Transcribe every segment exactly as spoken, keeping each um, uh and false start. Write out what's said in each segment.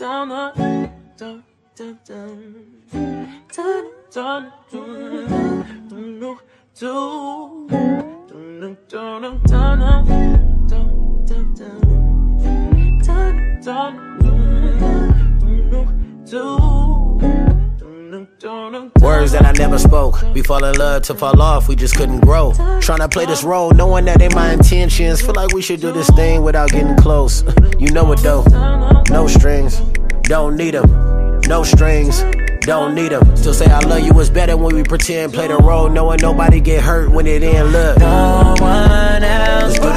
down the down down down down down down down down Words that I never spoke. We fall in love to fall off, we just couldn't grow. Tryna play this role, knowing that ain't my intentions. Feel like we should do this thing without getting close. You know it though. No strings, don't need them. No strings, don't need them. Still say I love you is better when we pretend. Play the role, knowing nobody get hurt when it ain't love. No one else but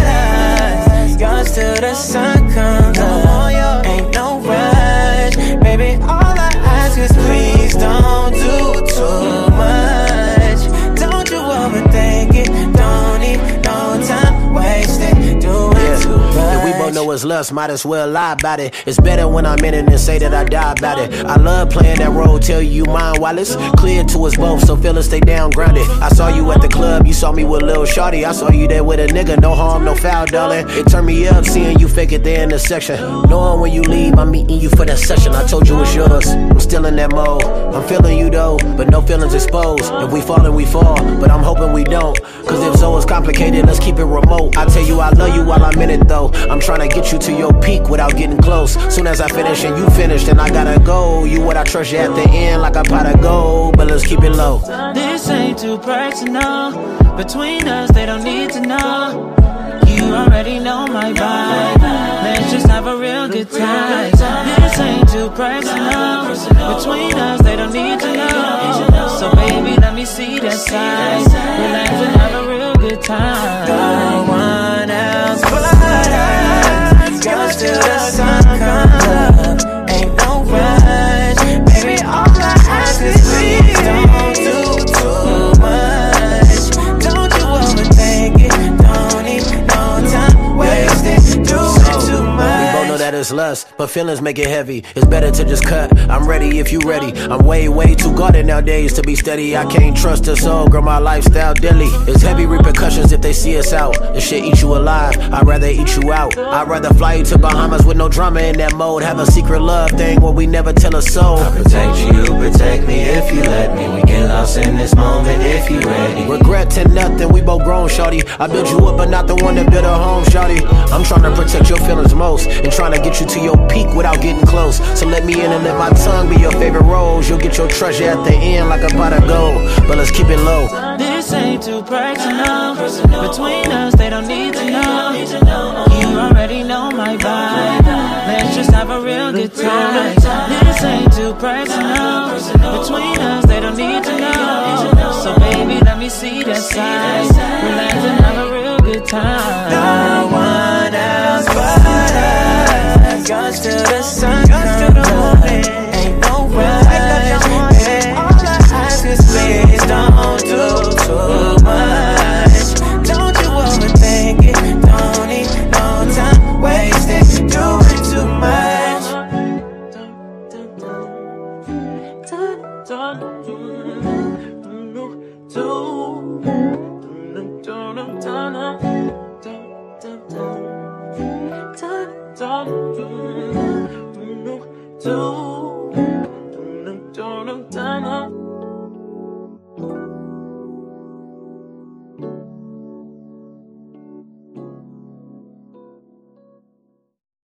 us. Yours till the sun comes up. Ain't no rush, baby. All I ask is please don't do too much. Don't you overthink it. Don't need no time wasted. Do it too much. Yeah, we both know it's lust, might as well lie about it. It's better when I'm in it than say that I die about it. I love playing that role, tell you mine while it's clear to us both, so feelings stay down grounded. I saw you at the club, you saw me with Lil Shorty. I saw you there with a nigga, no harm, no foul, darling. It turned me up, seeing you fake it there in the section. Knowing when you leave, I'm meeting you for that session. I told you it's yours, I'm still in that mode. I'm feeling you though, but no feelings exposed. If we fall, then we fall, but I'm hoping we don't. Cause if so, it's complicated, let's keep it remote. I tell you I love you while I'm in it though. I'm trying to get you to your peak without getting close. Soon as I finish and you finish, then I gotta go. You what I treasure at the end, like a pot of gold. But let's keep it low. This ain't too personal. Between us, they don't need to know. You already know my vibe. Let's just have a real good time. This ain't too personal. Between us, they don't need to know. So baby, let me see that side. Relax and have a real good time. No one else but us. Yours till the sun comes up. Ain't no rush, baby. All I ask is please don't do too much. Don't you overthink it. Don't need no time wasted. Do it too much. We both know that it's lust, but feelings make it heavy. It's better to just cut. I'm ready if you ready. I'm way, way too guarded nowadays to be steady. I can't trust a soul, girl, my lifestyle deadly. It's heavy repercussions if they see us out. This shit eat you alive, I'd rather eat you out. I'd rather fly you to Bahamas with no drama in that mode. Have a secret love thing where we never tell a soul. I protect you, protect me if you let me. We get lost in this moment if you ready. Regret to nothing, we both grown, shawty. I built you up, but not the one that built a home, shawty. I'm trying to protect your feelings most, and trying to get you to your peak without getting close. So let me in and let my tongue be your favorite rose. You'll get your treasure at the end like a pot of gold. But let's keep it low. This ain't too personal. Between us, they don't need to know. You already know my vibe. Let's just have a real good time. This ain't too personal. Between us, they don't need to know. So baby, let me see that side. Relax and have a real good time. No one else but us. Yours till the sun comes up. Ain't no rush, baby. All I ask is please don't do too much. Don't you overthink it. Don't need no time wasted. Doing too much. Do